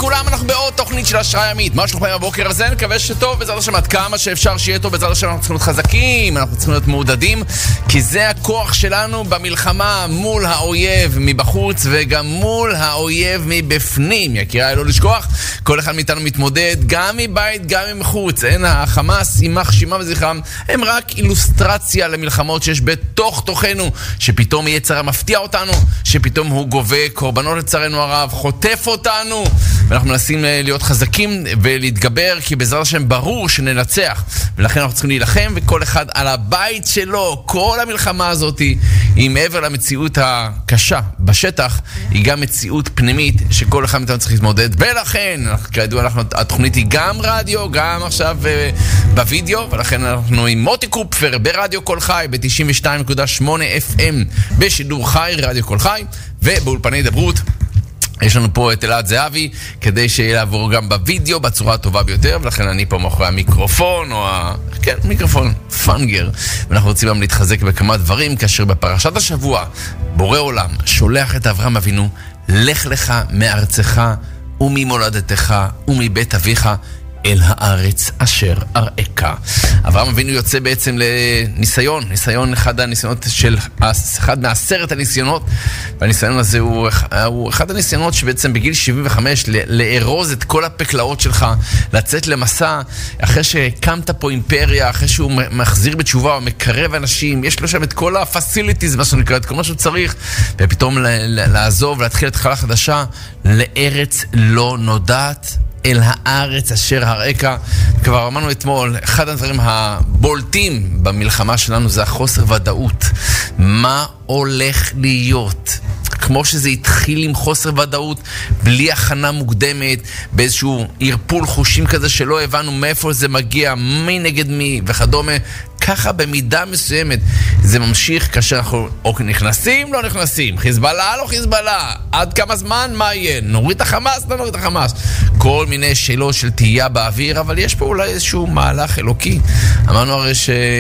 לכולם, אנחנו בעוד תוכנית של השראה ימית. מה שלומכם בבוקר הזה? נקווה שטוב, בעזרת השם עד כמה שאפשר שיהיה טוב. בעזרת השם אנחנו צריכים להיות חזקים, אנחנו צריכים להיות מעודדים, כי זה הכוח שלנו במלחמה מול האויב מבחוץ וגם מול האויב מבפנים. יקיריי, לא לשכוח, כל אחד מאיתנו מתמודד גם מבית, גם מחוץ. אין החמאס, יימח שמם וזכרם, הם רק אילוסטרציה למלחמות שיש בתוך תוכנו, שפתאום יצר מפתיע אותנו, שפתאום הוא גובה קורבנות לצערנו הרב, חוטף אותנו, ואנחנו מנסים להיות חזקים ולהתגבר, כי בעזרת השם ברור שננצח, ולכן אנחנו צריכים להילחם, וכל אחד על הבית שלו. כל המלחמה הזאת היא מעבר למציאות הקשה בשטח, היא גם מציאות פנימית שכל אחד מאיתנו צריך להתמודד, ולכן כידוע התוכנית היא גם רדיו, גם עכשיו בווידאו, ולכן אנחנו עם מוטי קופפר ברדיו כל חי ב-92.8 FM בשידור חי, רדיו כל חי, ובאולפני דברות יש לנו פה את אלעד זהבי, כדי שיהיה לעבור גם בווידאו בצורה הטובה ביותר, ולכן אני פה מאחורי המיקרופון, מיקרופון פנגר, ואנחנו רוצים גם להתחזק בכמה דברים, כאשר בפרשת השבוע, בורא עולם שולח את אברהם אבינו, לך לך מארצך וממולדתך ומבית אביך, אל הארץ אשר אראך. אברהם אבינו יוצא בעצם לניסיון, אחד הניסיונות אחד מ10 הניסיונות, והניסיון הזה הוא אחד הניסיונות שבעצם בגיל 75 לארוז את כל הפקלאות שלך, לצאת למסע, אחרי שהקמת פה אימפריה, אחרי שהוא מחזיר בתשובה, הוא מקרב אנשים, יש לו שם את כל הפסיליטיז, מה שנקרא, את כל מה שהוא צריך, ופתאום לעזוב ולהתחיל את התחלה חדשה לארץ לא נודעת, אל הארץ אשר הראך. כבר אמרנו אתמול, אחד הדברים הבולטים במלחמה שלנו זה החוסר ודאות. מה הולך להיות? כמו שזה התחיל עם חוסר ודאות, בלי הכנה מוקדמת, באיזשהו ערפול חושים כזה שלא הבנו מאיפה זה מגיע, מי נגד מי וכדומה, ככה במידה מסוימת זה ממשיך כאשר אנחנו נכנסים, לא נכנסים, חיזבאללה, לא חיזבאללה, עד כמה זמן, מה יהיה? נוריד את החמאס, לא נוריד את החמאס. כל מיני שאלות של תהייה באוויר, אבל יש פה אולי איזשהו מהלך אלוקי. אמרנו הרי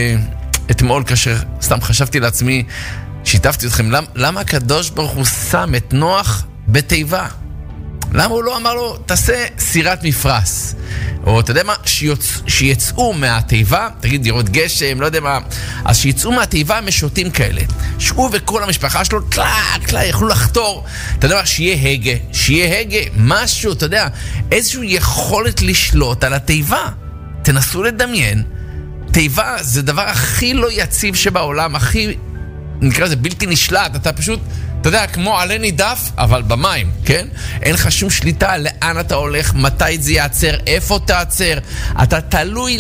שאתמול כאשר סתם חשבתי לעצמי, שיתפתי אתכם, למה הקדוש ברוך הוא שם את נוח בתיבה? למה הוא לא אמר לו, תעשה סירת מפרס? או אתה יודע מה, שיצאו מהתיבה, תגיד יורד גשם, לא יודע מה, אז שיצאו מהתיבה משוטים כאלה, שהוא וכל המשפחה שלו, יכלו לחתור, אתה יודע מה, שיהיה הגה, משהו, אתה יודע, איזושהי יכולת לשלוט על התיבה. תנסו לדמיין, תיבה זה דבר הכי לא יציב שבעולם, הכי, נקרא זה בלתי נשלט, אתה פשוט, אתה יודע, כמו עלה נידף, אבל במים, כן? אין לך שום שליטה לאן אתה הולך, מתי זה יעצר, איפה תעצר. אתה תלוי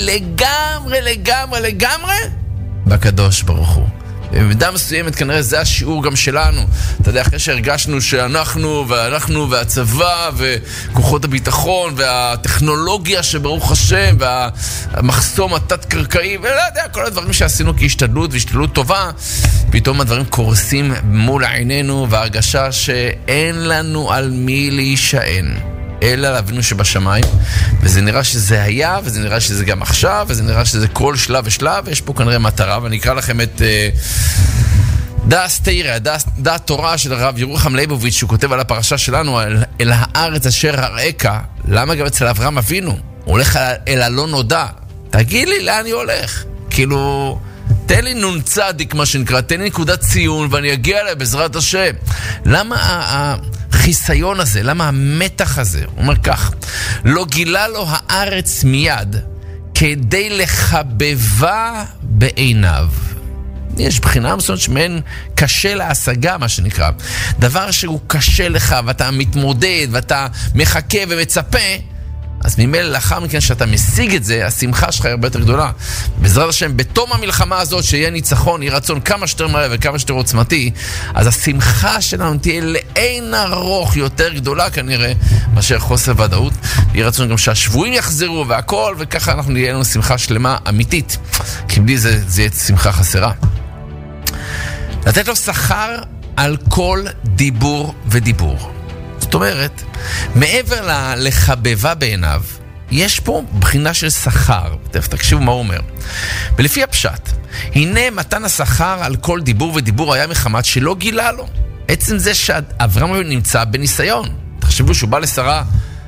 לגמרי בקדוש ברוך הוא. במידה מסוימת כנראה זה השיעור גם שלנו. אתה יודע, אחרי שהרגשנו שאנחנו והצבא וכוחות הביטחון והטכנולוגיה שברוך השם והמחסום התת-קרקעי ולא יודע, כל הדברים שעשינו כהשתדלות והשתדלות טובה, פתאום הדברים קורסים מול עינינו, והרגשה שאין לנו על מי להישען אלא להבינו שבשמיים, וזה נראה שזה היה, וזה נראה שזה גם עכשיו, וזה נראה שזה כל שלב ושלב, ויש פה כנראה מטרה, ואני אקרא לכם את דעת תורה, דעת תורה של הרב ירוחם ליבוביץ', שהוא כותב על הפרשה שלנו, אל הארץ אשר הראך. למה גם אצל אברהם אבינו? הוא הולך אל הלא נודע. תגיד לי לאן אני הולך? כאילו, תן לי נון צדיק מה שנקרא, תן לי נקודת ציון ואני אגיע אליה בעזרת השם. למה החיסיון הזה, למה המתח הזה? הוא אומר כך, לא גילה לו הארץ מיד כדי לחבבה בעיניו. יש בחינה מסוימת שמהן קשה להשגה, מה שנקרא. דבר שהוא קשה לך ואתה מתמודד ואתה מחכה ומצפה, אז ממילא לאחר מכן שאתה משיג את זה, השמחה שלך היא הרבה יותר גדולה. בעזרת השם, בתום המלחמה הזאת שיהיה ניצחון, יהיה רצון כמה שיותר מלא וכמה שיותר עוצמתי, אז השמחה שלנו תהיה לאין ארוך יותר גדולה כנראה מאשר חוסר ודאות. יהיה רצון גם שהשבועים יחזרו והכל, וככה אנחנו נהיה לנו שמחה שלמה אמיתית, כי בלי זה יהיה שמחה חסרה. לתת לו שכר על כל דיבור ודיבור. זאת אומרת, מעבר לחבבה בעיניו, יש פה בחינה של שכר. תקשיבו מה הוא אומר. ולפי הפשט, הנה מתן השכר על כל דיבור ודיבור היה מחמת שלא גילה לו. עצם זה שאברהם נמצא בניסיון. תחשבו שהוא בא לשרה,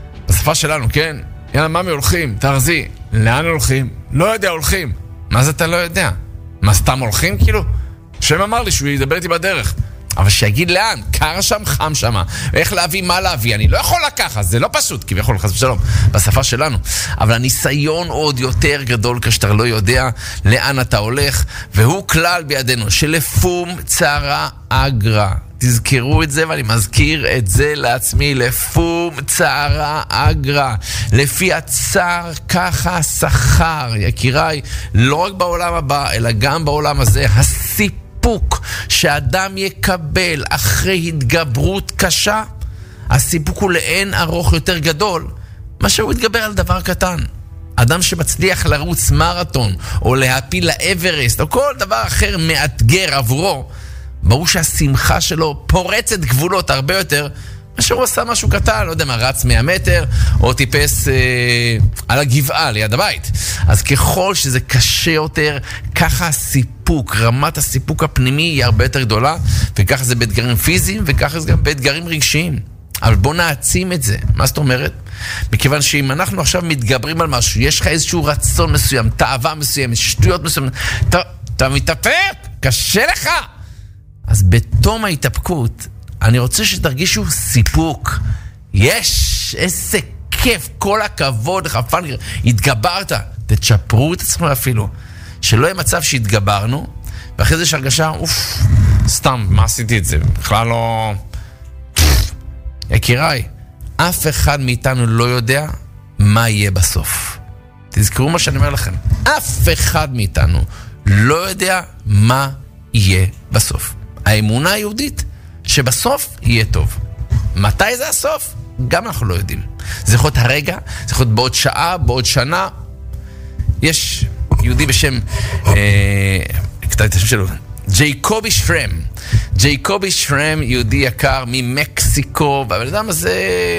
בשפה שלנו, כן? יאללה, ממי הולכים? תרזי. לאן הולכים? לא יודע, הולכים. מה זה אתה לא יודע? מה, סתם הולכים כאילו? שם אמר לי שהוא ידבר איתי בדרך. אבל שיגיד לאן, קר שם, חם שם. איך להביא, מה להביא? אני לא יכול לקחת, זה לא פשוט, כביכול, חס ושלום, בשפה שלנו. אבל הניסיון עוד יותר גדול כשאתה לא יודע לאן אתה הולך, והוא כלל בידינו, שלפום צרה אגרה. תזכרו את זה, ואני מזכיר את זה לעצמי, לפום צרה אגרה. לפי הצער ככה שכר, יקיריי, לא רק בעולם הבא, אלא גם בעולם הזה, הסיפוק שאדם יקבל אחרי התגברות קשה, הסיפוק הוא לאין ארוך יותר גדול, מה שהוא יתגבר על דבר קטן. אדם שמצליח לרוץ מרתון, או להפיל לאברסט, או כל דבר אחר מאתגר עבורו, ברור שהשמחה שלו פורצת גבולות הרבה יותר, מאשר הוא עשה משהו קטן, לא יודע מה, רץ 100 מטר, או טיפס על הגבעה ליד הבית. אז ככל שזה קשה יותר, ככה הסיפוק, רמת הסיפוק הפנימי היא הרבה יותר גדולה, וככה זה באתגרים פיזיים, וככה זה גם באתגרים רגשיים. אבל בוא נעצים את זה. מה זאת אומרת? מכיוון שאם אנחנו עכשיו מתגברים על משהו, יש לך איזשהו רצון מסוים, תאווה מסוים, שטויות מסוים, אתה מתאפק, קשה לך. אז בתום ההתאפקות, אני רוצה שתרגישו סיפוק. יש, איזה כיף, כל הכבוד לך, פאנגר, התגברת. תצ'פרו את עצמם אפילו. שלא יהיה מצב שהתגברנו, ואחרי זה יש הרגשה, סתם, מה עשיתי את זה? בכלל לא... יקיריי, אף אחד מאיתנו לא יודע מה יהיה בסוף. תזכרו מה שאני אומר לכם. אף אחד מאיתנו לא יודע מה יהיה בסוף. האמונה היהודית שבסוף יהיה טוב. מתי זה הסוף? גם אנחנו לא יודעים. זה יכול להיות הרגע, זה יכול להיות בעוד שעה, בעוד שנה. יש יהודי בשם, כתבתי את השם שלו, ג'ייקובי שפרם. ג'ייקובי שפרם, יהודי יקר ממקסיקו, והבן אדם הזה,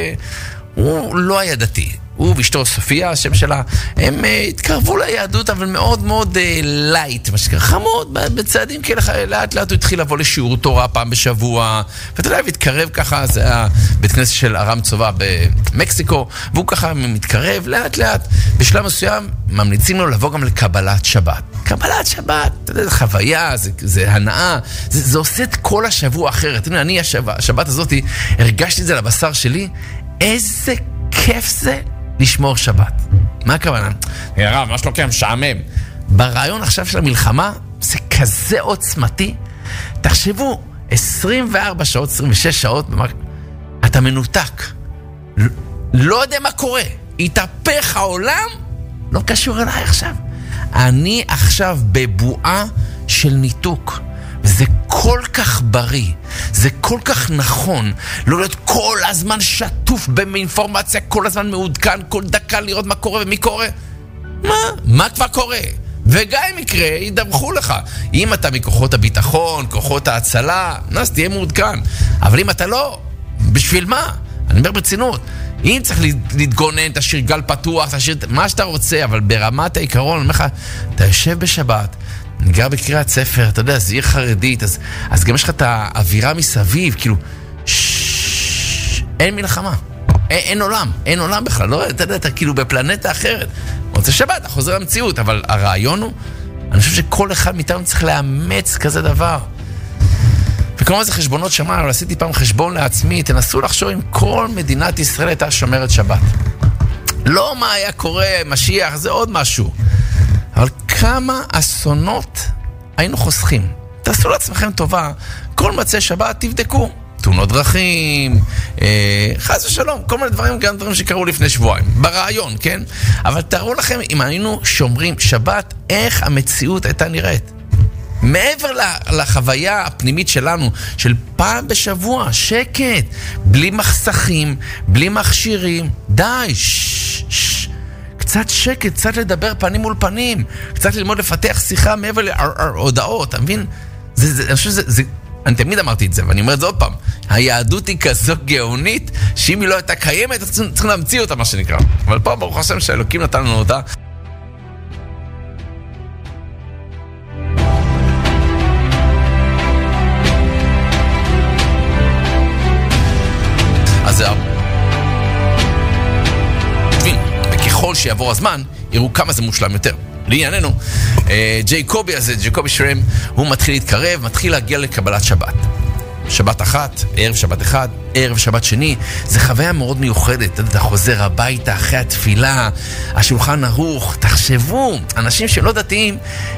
הוא לא היה דתי. הוא ואשתו סופיה, השם שלה, הם התקרבו ליהדות, אבל מאוד מאוד לייט, מה שקרה חמוד, בצעדים כאלה, לאט לאט הוא התחיל לבוא לשיעור תורה פעם בשבוע, ואתה יודע, התקרב ככה, זה היה בית כנסת של ארם צובה במקסיקו, והוא ככה מתקרב לאט לאט, בשלב מסוים ממליצים לו לבוא גם לקבלת שבת. קבלת שבת, אתה יודע, זה חוויה, זה הנאה, זה עושה את כל השבוע אחרת. אני השבת הזאת, הרגשתי את זה לבשר שלי, איזה כיף זה לשמור שבת. מה הכוונה? הרב, מה שלוקח משעמם? ברעיון עכשיו של המלחמה, זה כזה עוצמתי. תחשבו, 24 שעות, 26 שעות, אתה מנותק. לא יודע מה קורה. התהפך העולם, לא קשור אליי עכשיו. אני עכשיו בבועה של ניתוק. וזה כל כך בריא, זה כל כך נכון, לא להיות כל הזמן שטוף באינפורמציה, כל הזמן מעודכן, כל דקה לראות מה קורה ומי קורה. מה כבר קורה? וגם אם יקרה, ידווחו לך. אם אתה מכוחות הביטחון, כוחות ההצלה, אז תהיה מעודכן. אבל אם אתה לא, בשביל מה? אני אומר ברצינות. אם צריך להתגונן, תשאיר גל פתוח, תשאיר מה שאתה רוצה, אבל ברמת העיקרון, אני אומר לך, אתה יושב בשבת, אני גר בקריאת ספר, אתה יודע, זה עיר חרדית, אז גם יש לך את האווירה מסביב, כאילו, אין מלחמה, אין עולם בכלל, לא, אתה יודע, אתה כאילו בפלנטה אחרת. רוצה שבת, אתה חוזר למציאות, אבל הרעיון הוא, אני חושב שכל אחד מאיתנו צריך לאמץ כזה דבר. וכמובן זה חשבונות שמיים, אבל עשיתי פעם חשבון לעצמי, תנסו לחשוב אם כל מדינת ישראל הייתה שומרת שבת. לא מה היה קורה, משיח, זה עוד משהו. אבל כמה אסונות היינו חוסכים. תעשו לעצמכם טובה, כל מצי שבת תבדקו. תאונות דרכים, חס ושלום, כל מיני דברים, גם דברים שקרו לפני שבועיים. ברעיון, כן? אבל תראו לכם, אם היינו שומרים שבת, איך המציאות הייתה נראית. מעבר לחוויה הפנימית שלנו, של פעם בשבוע, שקט, בלי מחסכים, בלי מכשירים, די, קצת שקט, קצת לדבר פנים מול פנים, קצת ללמוד לפתח שיחה מעבר להודעות, אתה מבין? אני חושב שזה, אני תמיד אמרתי את זה, ואני אומר את זה עוד פעם, היהדות היא כזו גאונית, שאם היא לא הייתה קיימת, צריכים להמציא אותה, מה שנקרא. אבל פה ברוך השם שהאלוקים נתן לנו אותה. אז ככל שיעבור הזמן, יראו כמה זה מושלם יותר. לענייננו, ג'ייקובי הזה, ג'ייקובי שרם, הוא מתחיל להתקרב, מתחיל להגיע לקבלת שבת. שבת אחת, ערב שבת אחד, ערב שבת שני, זה חוויה מאוד מיוחדת. אתה חוזר הביתה אחרי התפילה, השולחן ערוך, תחשבו, אנשים שלא דתיים,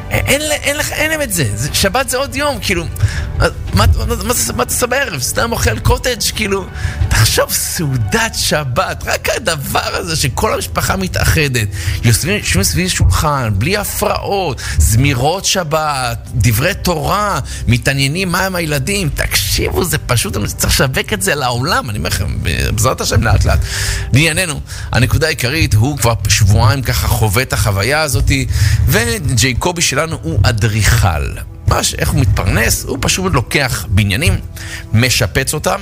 אין להם את זה. שבת זה עוד יום, כאילו, מה אתה עושה בערב? סתם אוכל קוטג', כאילו, תחשוב, סעודת שבת, רק הדבר הזה שכל המשפחה מתאחדת, יושבים סביב שולחן, בלי הפרעות, זמירות שבת, דברי תורה, מתעניינים מה הם הילדים, תקשיבו, זה פשוט, אני צריך לשווק את זה לעולם, אני אומר לכם, בעזרת השם לאט לאט. לענייננו, הנקודה העיקרית, הוא כבר שבועיים ככה חווה את החוויה הזאת, וג'ייקובי שלנו הוא אדריכל. איך הוא מתפרנס? הוא פשוט לוקח בניינים, משפץ אותם,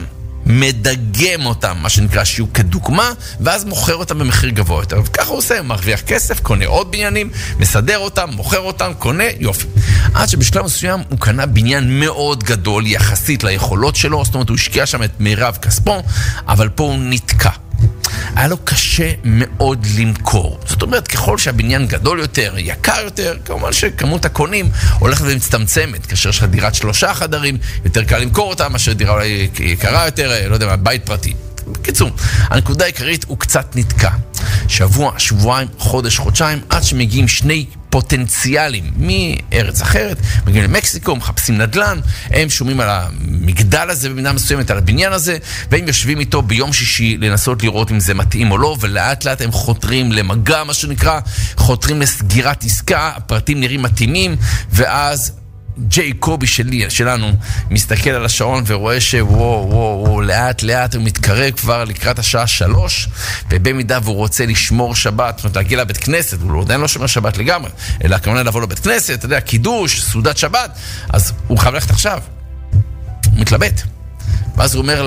מדגם אותם, מה שנקרא שיהיו כדוגמה, ואז מוכר אותם במחיר גבוה יותר. וככה הוא עושה, הוא מרוויח כסף, קונה עוד בניינים, מסדר אותם, מוכר אותם, קונה, יופי. עד שבשלב מסוים הוא קנה בניין מאוד גדול יחסית ליכולות שלו, זאת אומרת הוא השקיע שם את מירב כספו, אבל פה הוא נתקע. היה לו קשה מאוד למכור. זאת אומרת, ככל שהבניין גדול יותר, יקר יותר, כמובן שכמות הקונים הולכת ומצטמצמת. כאשר יש לך דירת 3 חדרים, יותר קל למכור אותה, מאשר דירה אולי יקרה יותר, לא יודע מה, בית פרטי. בקיצור, הנקודה העיקרית הוא קצת נתקע. שבוע, שבועיים, חודש, חודשיים, עד שמגיעים שני פוטנציאלים מארץ אחרת, מגיעים למקסיקו, מחפשים נדל"ן, הם שומעים על המגדל הזה במידה מסוימת, על הבניין הזה, והם יושבים איתו ביום שישי לנסות לראות אם זה מתאים או לא, ולאט לאט הם חותרים למגע, מה שנקרא, חותרים לסגירת עסקה, הפרטים נראים מתאימים, ואז ג'ייקובי שלנו מסתכל על השעון ורואה שוואו, לאט לאט הוא מתקרב כבר לקראת השעה 3, ובמידה והוא רוצה לשמור שבת, זאת אומרת להגיע לבית כנסת, הוא עדיין לא שומר שבת לגמרי, אלא כמובן לבוא לבית כנסת, אתה יודע, קידוש, סעודת שבת, אז הוא חייב ללכת עכשיו, הוא מתלבט, ואז הוא אומר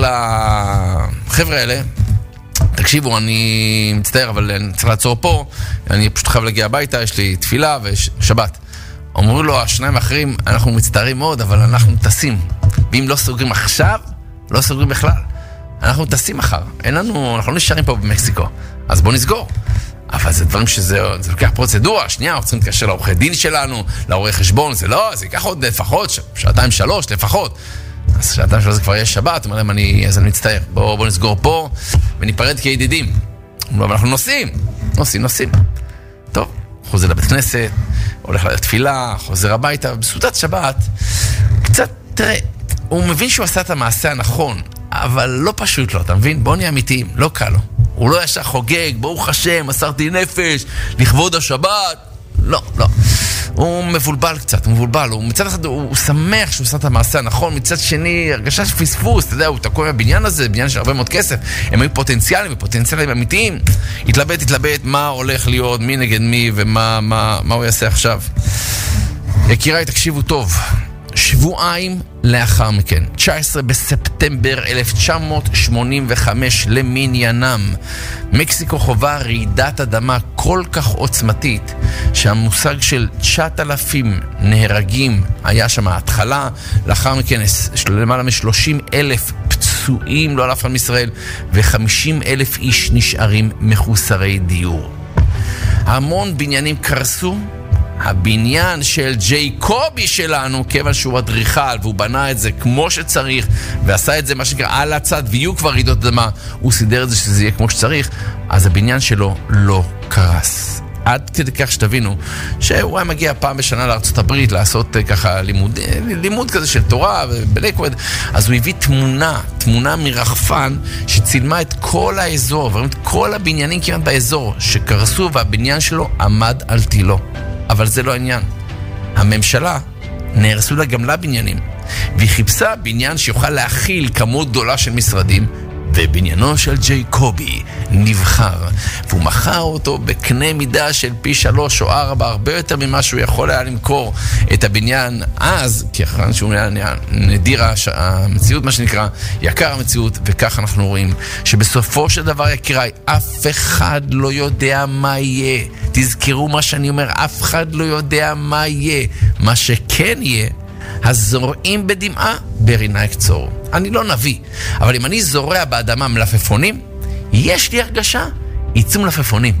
לחבר'ה האלה, תקשיבו, אני מצטער, אבל אני צריך לעצור פה, אני פשוט חייב להגיע הביתה, יש לי תפילה ויש שבת. אומרים לו, השניים האחרים, אנחנו מצטערים מאוד, אבל אנחנו טסים. ואם לא סוגרים עכשיו, לא סוגרים בכלל. אנחנו טסים מחר. אנחנו לא נשארים פה במקסיקו. אז בואו נסגור. אבל זה דברים שזה לוקח פרוצדורה. שנייה, אנחנו צריכים להתקשר לעורכי דין שלנו, לעורכי חשבון. זה לא, זה ייקח עוד לפחות, 2-3 לפחות. אז 2-3 זה כבר יש שבת. אומר להם, אז אני מצטער. בואו נסגור פה, וניפרד כידידים. אבל אנחנו נוסעים. טוב, חוזר לבית כנסת, הולך לתפילה, חוזר הביתה, בסעודת שבת, קצת, תראה, הוא מבין שהוא עשה את המעשה הנכון, אבל לא פשוט לו, אתה מבין? בוא נהיה אמיתיים, לא קל לו. הוא לא ישר חוגג, ברוך השם, מסרתי נפש, לכבוד השבת, לא. הוא מבולבל קצת, הוא מצד אחד, הוא שמח שהוא עושה את המעשה הנכון, מצד שני, הרגשה של פספוס, אתה יודע, הוא תקוע מהבניין הזה, בניין של הרבה מאוד כסף, הם היו פוטנציאלים אמיתיים, התלבט מה הולך להיות, מי נגד מי, ומה הוא יעשה עכשיו. יקיריי, תקשיבו טוב, שבועיים לאחר מכן, 19 בספטמבר 1985 למניינם, מקסיקו חובה רעידת אדמה כל כך עוצמתית שהמושג של 9,000 נהרגים היה שם ההתחלה, לאחר מכן למעלה מ-30,000 פצועים לא על אף אחד מישראל ו50,000 איש נשארים מחוסרי דיור. המון בניינים קרסו, הבניין של ג'ייקובי שלנו, כיוון שהוא אדריכל והוא בנה את זה כמו שצריך ועשה את זה מה שנקרא על הצד ויהיו כבר רעידות אדמה, הוא סידר את זה שזה יהיה כמו שצריך, אז הבניין שלו לא קרס. עד כדי כך שתבינו שהוא היה מגיע פעם בשנה לארצות הברית לעשות ככה לימוד כזה של תורה בליקווד, אז הוא הביא תמונה מרחפן שצילמה את כל האזור, את כל הבניינים כמעט באזור שקרסו והבניין שלו עמד על תילו. אבל זה לא העניין. הממשלה נהרסו לה גם לבניינים, והיא חיפשה בניין שיוכל להכיל כמות גדולה של משרדים, ובניינו של ג'ייקובי נבחר, והוא מכר אותו בקנה מידה של פי 3 או 4, הרבה יותר ממה שהוא יכול היה למכור את הבניין אז, כי אחרי שהוא היה נדיר המציאות, מה שנקרא, יקר המציאות, וכך אנחנו רואים שבסופו של דבר, יקיריי, אף אחד לא יודע מה יהיה. תזכרו מה שאני אומר, אף אחד לא יודע מה יהיה. מה שכן יהיה, הזורעים בדמעה ברינה יקצור. אני לא נביא, אבל אם אני זורע באדמה מלפפונים, יש לי הרגשה, יצאו מלפפונים.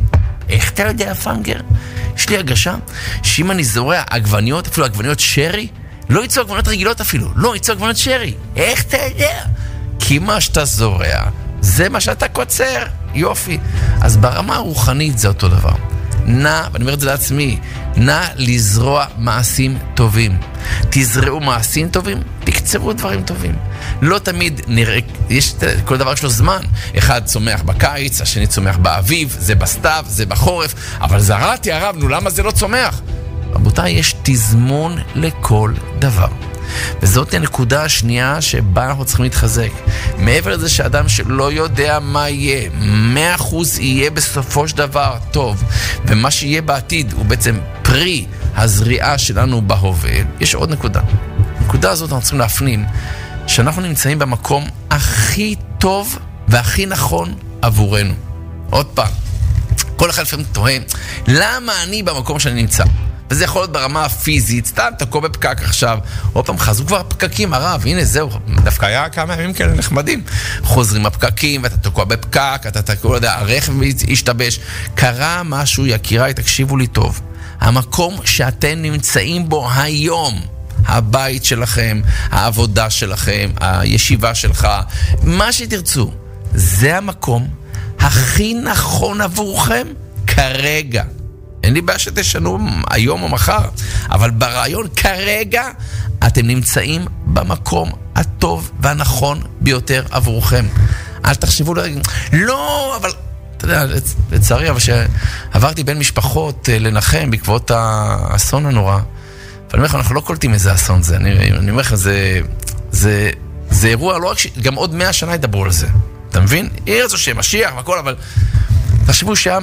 איך אתה יודע, פנגר? יש לי הרגשה שאם אני זורע עגבניות, אפילו עגבניות שרי, לא יצאו עגבניות רגילות אפילו, לא יצאו עגבניות שרי. איך אתה יודע? כי מה שאתה זורע, זה מה שאתה קוצר. יופי. אז ברמה הרוחנית זה אותו דבר. ואני אומר את זה לעצמי, נא לזרוע מעשים טובים. תזרעו מעשים טובים, תקצרו דברים טובים. לא תמיד נראה, יש כל דבר יש לו זמן. אחד צומח בקיץ, השני צומח באביב, זה בסתיו, זה בחורף, אבל זרעתי הרב, נו למה זה לא צומח? רבותיי, יש תזמון לכל דבר. וזאת הנקודה השנייה שבה אנחנו צריכים להתחזק. מעבר לזה שאדם שלא יודע מה יהיה, 100% יהיה בסופו של דבר טוב, ומה שיהיה בעתיד הוא בעצם פרי הזריעה שלנו בהווה. יש עוד נקודה. הנקודה הזאת אנחנו צריכים להפנים שאנחנו נמצאים במקום הכי טוב והכי נכון עבורנו. עוד פעם, כל אחד לפעמים תוהה, למה אני במקום שאני נמצא? וזה יכול להיות ברמה הפיזית, סתם תקוע בפקק עכשיו, עוד פעם חזרו כבר פקקים, הרב, הנה זהו, דווקא היה כמה ימים כאלה נחמדים, חוזרים הפקקים, ואתה תקוע בפקק, אתה תקוע, לא יודע, הרכב ישתבש, קרה משהו, יקיריי, תקשיבו לי טוב, המקום שאתם נמצאים בו היום, הבית שלכם, העבודה שלכם, הישיבה שלך, מה שתרצו, זה המקום הכי נכון עבורכם כרגע. אין לי בעיה שתשנו היום או מחר, אבל ברעיון כרגע אתם נמצאים במקום הטוב והנכון ביותר עבורכם. אל תחשבו לרגע, לא, אבל אתה יודע, לצערי, אבל שעברתי בין משפחות לנחם בעקבות האסון הנורא, אבל אני אומר לך, אנחנו לא קולטים איזה אסון זה, אני אומר לך, זה אירוע, לא רק גם עוד 100 שנה ידברו על זה, אתה מבין? יהיה זו שמשיח והכל, אבל תחשבו שהיה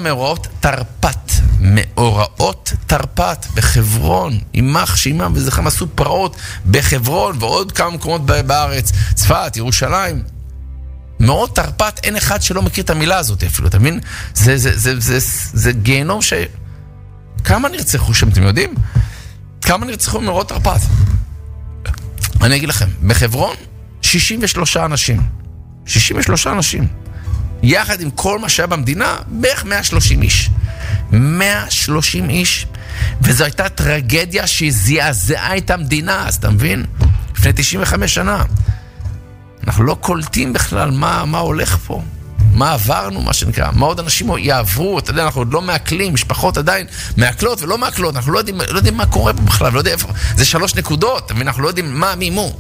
מאורעות תרפ"ט בחברון, אימך שאימם וזכם עשו פרעות בחברון ועוד כמה מקומות בארץ, צפת, ירושלים. מאורעות תרפ"ט, אין אחד שלא מכיר את המילה הזאת אפילו, אתה מבין? זה גיהנום כמה נרצחו שם, אתם יודעים? כמה נרצחו מאורעות תרפ"ט? אני אגיד לכם, בחברון 63 אנשים. 63 אנשים. יחד עם כל מה שהיה במדינה, בערך 130 איש. 130 איש, וזו הייתה טרגדיה שזעזעה את המדינה, אז אתה מבין? לפני 95 שנה. אנחנו לא קולטים בכלל מה הולך פה, מה עברנו, מה שנקרא, מה עוד אנשים יעברו, אתה יודע, אנחנו עוד לא מעכלים, משפחות עדיין מעכלות ולא מעכלות, אנחנו לא יודעים מה קורה פה בכלל, לא יודע איפה, זה 3 נקודות, אנחנו לא יודעים מה, מימו.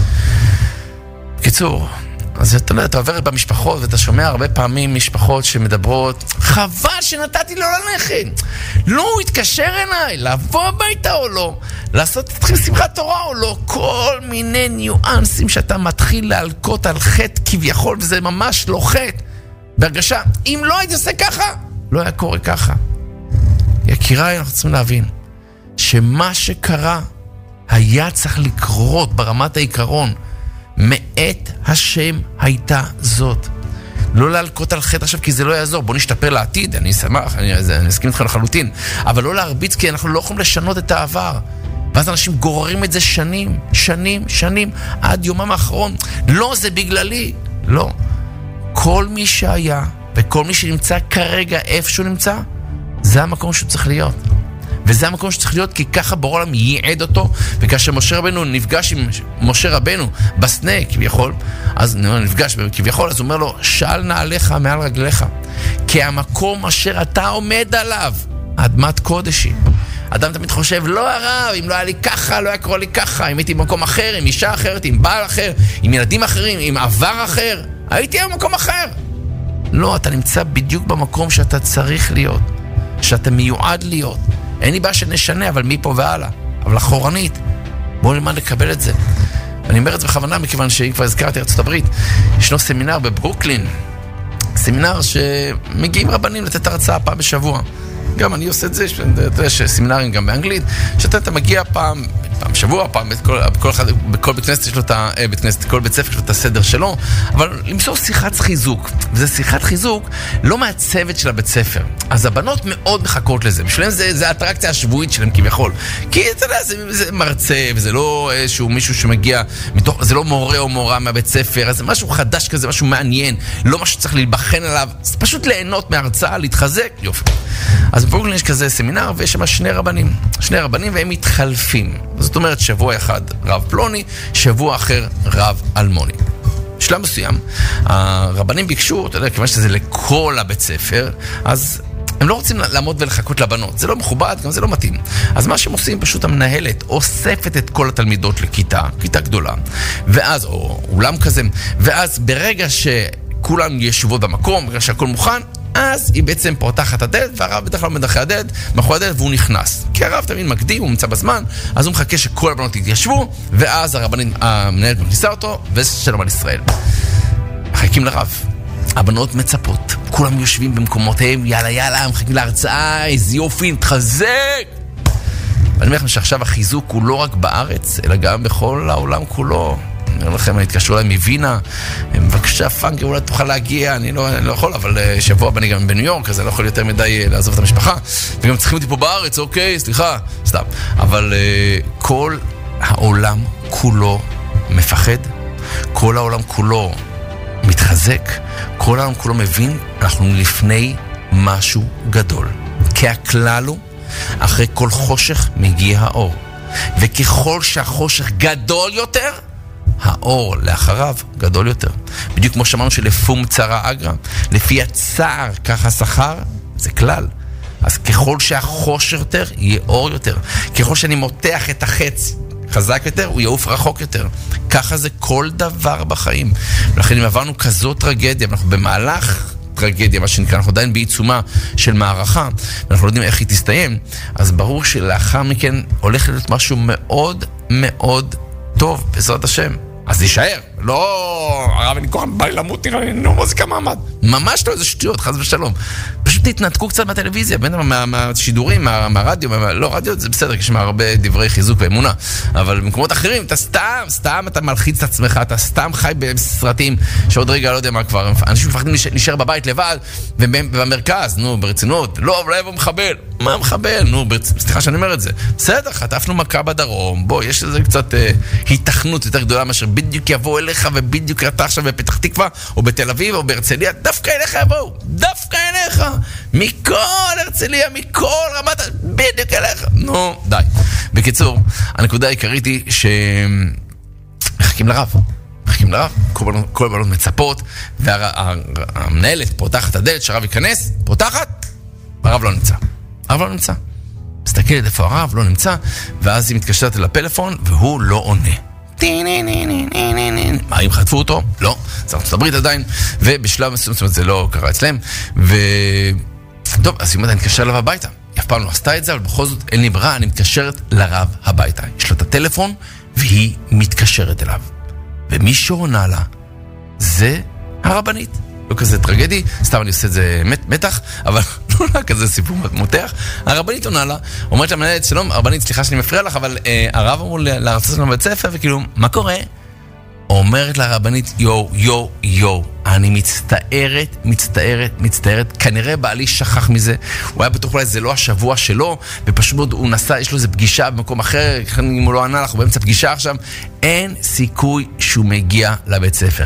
בקיצור, אז אתה יודע, אתה עובר במשפחות ואתה שומע הרבה פעמים משפחות שמדברות, חבל שנתתי לו ללכת, לא, הוא התקשר אליי, לבוא הביתה או לא, לעשות אתכם שמחת תורה או לא, כל מיני ניואנסים שאתה מתחיל להלקות על חטא כביכול, וזה ממש לא חטא, בהרגשה, אם לא הייתי עושה ככה, לא היה קורה ככה. יקיריי, אנחנו צריכים להבין, שמה שקרה היה צריך לקרות ברמת העיקרון, מאת השם הייתה זאת. לא להלקות על חטא עכשיו, כי זה לא יעזור. בוא נשתפר לעתיד, אני אשמח, אני אסכים איתך לחלוטין. אבל לא להרביץ, כי אנחנו לא יכולים לשנות את העבר. ואז אנשים גוררים את זה שנים, עד יומם האחרון. לא, זה בגללי. לא. כל מי שהיה, וכל מי שנמצא כרגע איפה שהוא נמצא, זה המקום שהוא צריך להיות. וזה המקום שצריך להיות, כי ככה בורא עולם ייעד אותו, וכאשר משה רבנו נפגש עם משה רבנו בסנה כביכול, אז נפגש כביכול, אז הוא אומר לו, שאל נעליך מעל רגליך, כי המקום אשר אתה עומד עליו, אדמת קודשי. אדם תמיד חושב, לא הרב, אם לא היה לי ככה, לא היה קרוא לי ככה, אם הייתי במקום אחר, עם אישה אחרת, עם בעל אחר, עם ילדים אחרים, עם עבר אחר, הייתי במקום אחר. לא, אתה נמצא בדיוק במקום שאתה צריך להיות, שאתה מיועד להיות. אין לי בעיה שנשנה, אבל מפה והלאה. אבל אחורנית, בואו נלמד לקבל את זה. אני אומר את זה בכוונה, מכיוון שכבר הזכרתי ארצות הברית. ישנו סמינר בברוקלין, סמינר שמגיעים רבנים לתת הרצאה פעם בשבוע. גם אני עושה את זה, יש סמינרים גם באנגלית, שאתה מגיע פעם שבוע, פעם בכל בית כנסת יש לו כל בית ספר יש לו את הסדר שלו, אבל למסור שיחת חיזוק, וזה שיחת חיזוק לא מהצוות של הבית ספר, אז הבנות מאוד מחכות לזה, בשבילם זה האטרקציה השבועית שלהם כביכול, כי אתה יודע, זה מרצה, וזה לא איזשהו מישהו שמגיע מתוך, זה לא מורה או מורה מהבית ספר, אז זה משהו חדש כזה, משהו מעניין, לא משהו שצריך להיבחן עליו, זה פשוט ליהנות מההרצאה, להתחזק, יופי. אז בברוקלין יש כזה סמינר, ויש שם שני רבנים והם מתחלפים. זאת אומרת, שבוע אחד רב פלוני, שבוע אחר רב אלמוני. בשלב מסוים, הרבנים ביקשו, אתה יודע, כיוון שזה לכל הבית ספר, אז הם לא רוצים לעמוד ולחכות לבנות. זה לא מכובד, גם זה לא מתאים. אז מה שהם עושים, פשוט המנהלת אוספת את כל התלמידות לכיתה גדולה, ואז, או אולם כזה, ואז ברגע שכולם ישבו במקום, ברגע שהכל מוכן, אז היא בעצם פותחת הדלת, והרב בדרך כלל עומד אחרי הדלת, מאחורי הדלת, והוא נכנס. כי הרב תמיד מקדים, הוא נמצא בזמן, אז הוא מחכה שכל הבנות יתיישבו, ואז המנהלת מכניסה אותו, ושלום על ישראל. מחכים לרב. הבנות מצפות, כולם יושבים במקומותיהם, יאללה, מחכים להרצאה, איזה יופי, תחזק! ואני אומר לכם שעכשיו החיזוק הוא לא רק בארץ, אלא גם בכל העולם כולו. אני אומר לכם, אני התקשרו להם מווינה, בבקשה פאנקי, אולי תוכל להגיע, אני לא יכול, אבל שבוע הבא אני גם בניו יורק, אז אני לא יכול יותר מדי לעזוב את המשפחה, וגם צריכים אותי פה בארץ, אוקיי, סליחה, סתם. אבל כל העולם כולו מפחד, כל העולם כולו מתחזק, כל העולם כולו מבין, אנחנו לפני משהו גדול. כי הכלל הוא, אחרי כל חושך מגיע האור. וככל שהחושך גדול יותר, האור לאחריו גדול יותר. בדיוק כמו שאמרנו שלפום צרה אגרה, לפי הצער ככה שכר, זה כלל. אז ככל שהחושך יותר, יהיה אור יותר. ככל שאני מותח את החץ חזק יותר, הוא יעוף רחוק יותר. ככה זה כל דבר בחיים. ולכן אם עברנו כזאת טרגדיה, ואנחנו במהלך טרגדיה, מה שנקרא, אנחנו עדיין בעיצומה של מערכה, ואנחנו לא יודעים איך היא תסתיים, אז ברור שלאחר מכן הולך להיות משהו מאוד מאוד טוב, בעזרת השם. אז יישאר. לא, הרב אני כהן בא לי למות, נראה לי, נו, מוזיקה מעמד. ממש לא, איזה שטויות, חס ושלום. פשוט תתנתקו קצת מהטלוויזיה, בין מהשידורים, מהרדיו, לא, רדיו זה בסדר, יש הרבה דברי חיזוק ואמונה, אבל במקומות אחרים, אתה סתם אתה מלחיץ את עצמך, אתה סתם חי בסרטים, שעוד רגע לא יודע מה כבר, אנשים מפחדים להישאר בבית לבד, ובמרכז, נו, ברצינות, לא, אולי יבוא מחבל. מה מחבל? נו, סליחה שאני אומר את זה. בסדר, חטפנו מכה בדרום, בוא, יש איזה קצת היתכנות יותר גדולה מאשר בדיוק יבוא אליך ובדיוק אתה עכשיו בפתח תקווה או בתל אביב או בהרצליה, דווקא אליך יבואו, דווקא אליך, מכל הרצליה, מכל רמת, בדיוק אליך. נו, די. בקיצור, הנקודה העיקרית היא שמחכים לרב. כל בנות מצפות, והמנהלת פותחת הדלת, שהרב ייכנס, פותחת, הרב לא נמצא. מסתכלת איפה הרב, לא נמצא, ואז היא מתקשרת אל הפלאפון, והוא לא עונה. מה, אם חטפו אותו? לא, זה ארצות הברית עדיין, ובשלב מסוים, זאת אומרת, זה לא קרה אצלם, טוב, אז היא מתקשר אליו הביתה. היא אף פעם לא עשתה את זה, אבל בכל זאת אין לי ברירה, אני מתקשרת לרב הביתה. יש לו את הטלפון, והיא מתקשרת אליו. ומי שעונה לה, זה הרבנית. לא כזה טרגדי, סתם אני עושה את זה מתח, אבל לא כזה סיפור מותח. הרבנית עונה לה, אומרת למנהלת, שלום, הרבנית, סליחה שאני מפריע לך, אבל הרב אמור להרצות לנו בבית ספר, וכאילו, מה קורה? אומרת לרבנית, יו, אני מצטערת, כנראה בעלי שכח מזה, הוא היה בטוח אולי זה לא השבוע שלו, ופשוט מאוד הוא נסע, יש לו איזה פגישה במקום אחר, אם הוא לא ענה לך, הוא באמצע פגישה עכשיו, אין סיכוי שהוא מגיע לבית ספר.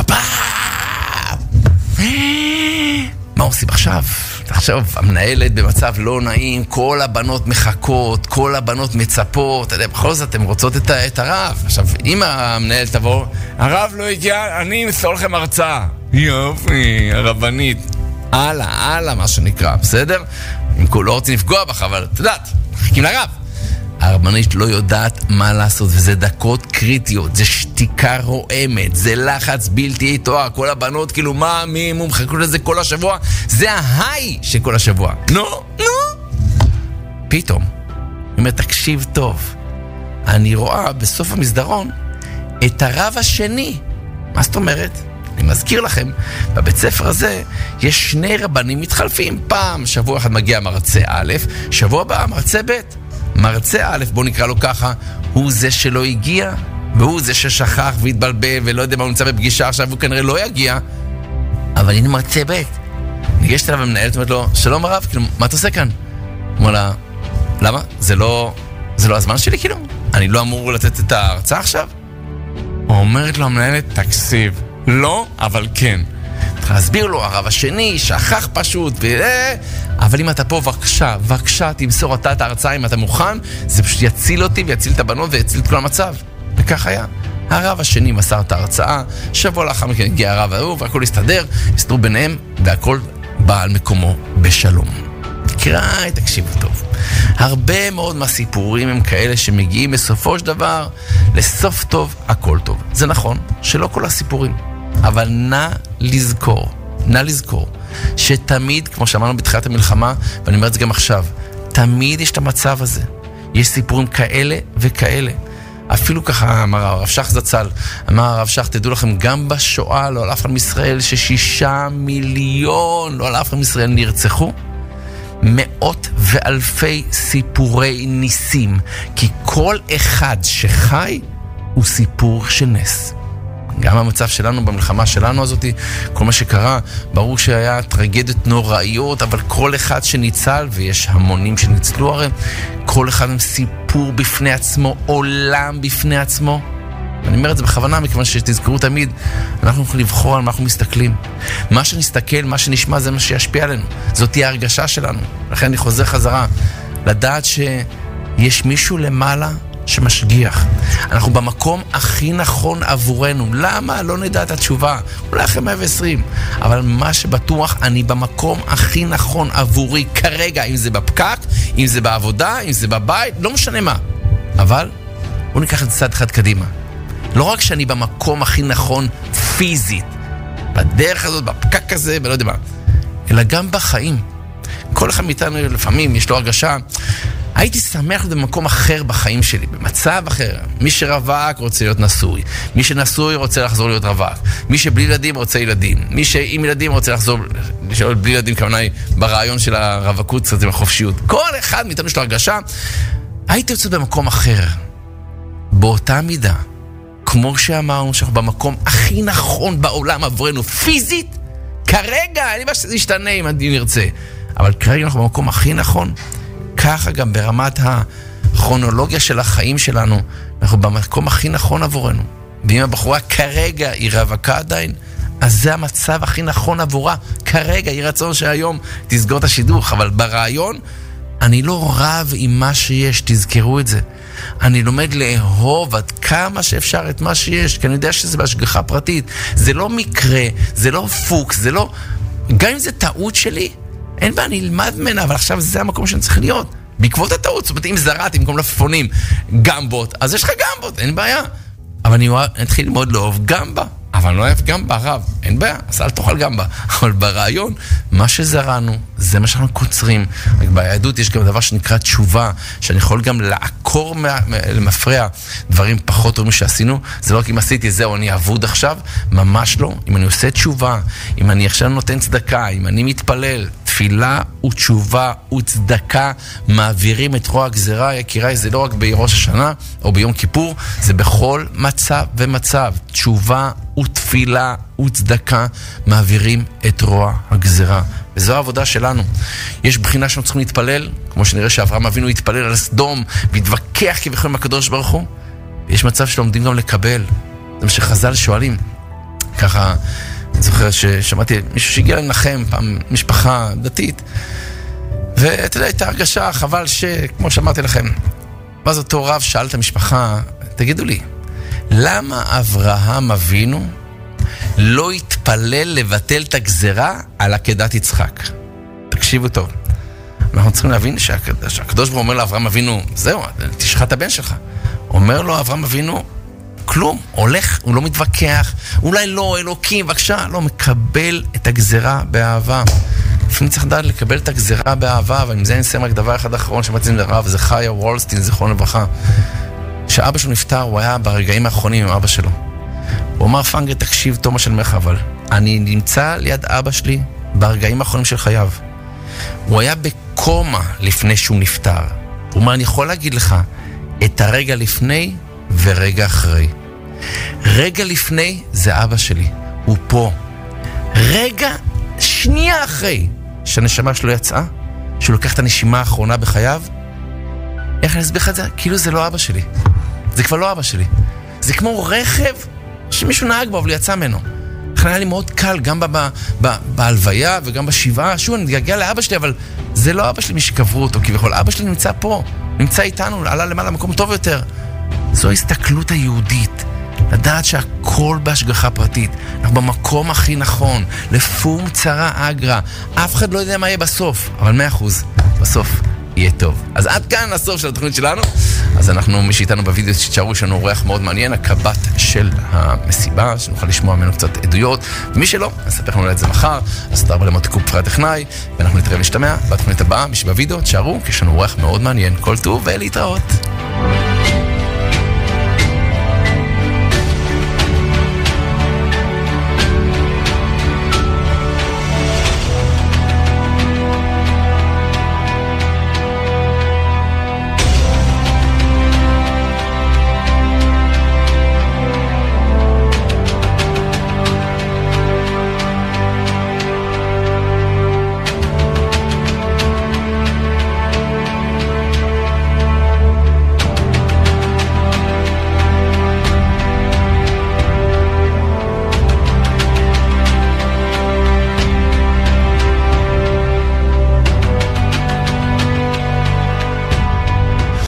מה עושים עכשיו? תחשוב, המנהלת במצב לא נעים, כל הבנות מחכות, כל הבנות מצפות, אתה יודע, בכל זאת אתם רוצות את הרב. עכשיו, אם המנהלת תבוא, הרב לא הגיע, אני מסתור לכם הרצאה. יופי, הרבנית. הלאה, מה שנקרא, בסדר? אם לא רוצים לפגוע בך, אבל אתה יודעת, מחכים לרב. הרבנית לא יודעת מה לעשות, וזה דקות קריטיות, זה שתיקה רועמת, זה לחץ בלתי תואר, כל הבנות כאילו מה, מי מחכו לזה כל השבוע, זה ההיי של כל השבוע. נו. פתאום, היא אומרת, תקשיב טוב, אני רואה בסוף המסדרון את הרב השני. מה זאת אומרת? אני מזכיר לכם, בבית ספר הזה יש שני רבנים מתחלפים, פעם שבוע אחד מגיע מרצה א', שבוע הבא מרצה ב'. מרצה א', בוא נקרא לו ככה, הוא זה שלא הגיע, והוא זה ששכח והתבלבל ולא יודע מה הוא נמצא בפגישה עכשיו, הוא כנראה לא יגיע. אבל הנה מרצה ב', ניגשת אליו ומנהלת, אומרת לו, שלום הרב, כאילו, מה אתה עושה כאן? הוא אומר לה, למה? זה לא הזמן שלי, כאילו? אני לא אמור לתת את ההרצאה עכשיו? אומרת לו המנהלת, תקשיב, לא, אבל כן. צריך להסביר לו, הרב השני, שכח פשוט, אבל אם אתה פה, בבקשה, תמסור אתה את ההרצאה אם אתה מוכן, זה פשוט יציל אותי ויציל את הבנות ויציל את כל המצב. וכך היה. הרב השני מסר את ההרצאה, שבוע לאחר מכן הגיע הרב ההוא, והכל הסתדר, הסתדרו ביניהם, והכל בא על מקומו בשלום. קראי, תקשיבו טוב. הרבה מאוד מהסיפורים הם כאלה שמגיעים בסופו של דבר לסוף טוב, הכל טוב. זה נכון שלא כל הסיפורים, אבל נא לזכור שתמיד, כמו שאמרנו בתחילת המלחמה, ואני אומר את זה גם עכשיו, תמיד יש את המצב הזה. יש סיפורים כאלה וכאלה. אפילו ככה אמר הרב שך זצ"ל, אמר הרב שך, תדעו לכם, גם בשואה לא על אף אחד מישראל, ש6 מיליון לא על אף אחד מישראל נרצחו, מאות ואלפי סיפורי ניסים, כי כל אחד שחי הוא סיפור של נס. גם המצב שלנו במלחמה שלנו הזאת, כל מה שקרה, ברור שהיה טרגדיות נוראיות, אבל כל אחד שניצל, ויש המונים שניצלו הרי, כל אחד הם סיפור בפני עצמו, עולם בפני עצמו. אני אומר את זה בכוונה, מכיוון שתזכרו תמיד, אנחנו יכולים לבחור על מה אנחנו מסתכלים. מה שנסתכל, מה שנשמע, זה מה שישפיע עלינו. זאת תהיה הרגשה שלנו. לכן אני חוזר חזרה, לדעת שיש מישהו למעלה שמשגיח. אנחנו במקום הכי נכון עבורנו. למה? לא נדע את התשובה. אולי אחרי 120. אבל מה שבטוח, אני במקום הכי נכון עבורי כרגע, אם זה בפקק, אם זה בעבודה, אם זה בבית, לא משנה מה. אבל בואו ניקח את צד אחד קדימה. לא רק שאני במקום הכי נכון פיזית, בדרך הזאת, בפקק הזה, ולא יודע מה, אלא גם בחיים. כל אחד מאיתנו לפעמים יש לו הרגשה, הייתי שמח במקום אחר בחיים שלי, במצב אחר. מי שרווק רוצה להיות נשוי, מי שנשוי רוצה לחזור להיות רווק, מי שבלי ילדים רוצה ילדים, מי שעם ילדים רוצה לחזור בלי ילדים, כמובן ברעיון של הרווקות, קצת עם החופשיות. כל אחד מאיתנו יש לו הרגשה, הייתי רוצה במקום אחר, באותה מידה, כמו שאמרנו שאנחנו במקום הכי נכון בעולם עבורנו, פיזית, כרגע, אני חושב שזה ישתנה אם אני נרצה, אבל כרגע אנחנו במקום הכי נכון, ככה גם ברמת הכרונולוגיה של החיים שלנו, אנחנו במקום הכי נכון עבורנו. ואם הבחורה כרגע היא רווקה עדיין, אז זה המצב הכי נכון עבורה, כרגע, היא רצון שהיום תסגור את השידוך, אבל ברעיון, אני לא רב עם מה שיש, תזכרו את זה. אני לומד לאהוב עד כמה שאפשר את מה שיש, כי אני יודע שזה בהשגחה פרטית. זה לא מקרה, זה לא פוקס, זה לא... גם אם זה טעות שלי, אין בה, אני אלמד ממנה, אבל עכשיו זה המקום שאני צריך להיות. בעקבות הטעות, זאת אומרת, אם זרעתי במקום לפפונים גמבות, אז יש לך גמבות, אין בעיה. אבל אני אתחיל ללמוד לאהוב גמבה, אבל אני לא אוהב גמבה, הרב, אין בעיה, אז אל תאכל גמבה. אבל ברעיון, מה שזרענו, זה מה שאנחנו קוצרים. ביהדות יש גם דבר שנקרא תשובה, שאני יכול גם לעקור למפרע דברים פחות טובים שעשינו. זה לא רק אם עשיתי זהו, אני אעבוד עכשיו, ממש לא. אם אני עושה תשובה, אם אני עכשיו נותן צדקה, אם אני מתפלל, תפילה ותשובה וצדקה מעבירים את רוע הגזרה. יקיריי, זה לא רק בראש השנה או ביום כיפור, זה בכל מצב ומצב. תשובה ותפילה וצדקה מעבירים את רוע הגזרה. וזו העבודה שלנו. יש בחינה שאנחנו צריכים להתפלל, כמו שנראה שאברהם אבינו התפלל על סדום והתווכח כביכול עם הקדוש ברוך הוא. ויש מצב שלומדים גם לקבל. זה מה שחז"ל שואלים. ככה, אני זוכר ששמעתי מישהו שהגיע לנחם, פעם משפחה דתית, ואתה יודע, הייתה הרגשה, חבל כמו שאמרתי לכם, ואז אותו רב שאל את המשפחה, תגידו לי, למה אברהם אבינו לא התפלל לבטל את הגזרה על עקדת יצחק? תקשיבו טוב. אנחנו צריכים להבין שהקדוש ברוך הוא אומר לאברהם אבינו, זהו, תשחט את הבן שלך. אומר לו אברהם אבינו, כלום, הולך, הוא לא מתווכח, אולי לא, אלוקים, בבקשה, לא, מקבל את הגזרה באהבה. לפעמים צריך לדעת לקבל את הגזרה באהבה, ועם זה נסיים רק דבר אחד אחרון שמציעים לרב, זה חיה וולסטין, זכרון לברכה. כשאבא שלו נפטר, הוא היה ברגעים האחרונים עם אבא שלו. הוא אמר, פנגר, תקשיב תומה של מך, אבל אני נמצא ליד אבא שלי ברגעים האחרונים של חייו. הוא היה בקומה לפני שהוא נפטר. הוא אומר, אני יכול להגיד לך את הרגע לפני ורגע אחרי. רגע לפני זה אבא שלי, הוא פה. רגע שנייה אחרי שהנשמה שלו יצאה, שהוא לוקח את הנשימה האחרונה בחייו, איך אני אסביר לך את זה? כאילו זה לא אבא שלי. זה כבר לא אבא שלי. זה כמו רכב שמישהו נהג בו, אבל יצא ממנו. לכן היה לי מאוד קל, גם בהלוויה וגם בשבעה. שוב, אני אגיע לאבא שלי, אבל זה לא אבא שלי מי שקברו אותו, כביכול. אבא שלי נמצא פה, נמצא איתנו, עלה למעלה מקום טוב יותר. זו ההסתכלות היהודית. לדעת שהכל בהשגחה פרטית. אנחנו במקום הכי נכון. לפום צרה אגרה. אף אחד לא יודע מה יהיה בסוף, אבל 100%. בסוף יהיה טוב. אז עד כאן הסוף של התוכנית שלנו. אז אנחנו, מי שאיתנו בווידאו שתשארו, יש לנו אורח מאוד מעניין, הקב"ט של המסיבה, שנוכל לשמוע ממנו קצת עדויות. ומי שלא, נספר לנו את זה מחר. אז תודה רבה למוטי קופ פרי הטכנאי, ואנחנו נתראה ונשתמע בתוכנית הבאה. מי שבווידאו, תשארו, כי יש לנו אורח מאוד מעניין. כל טוב ולהתראות.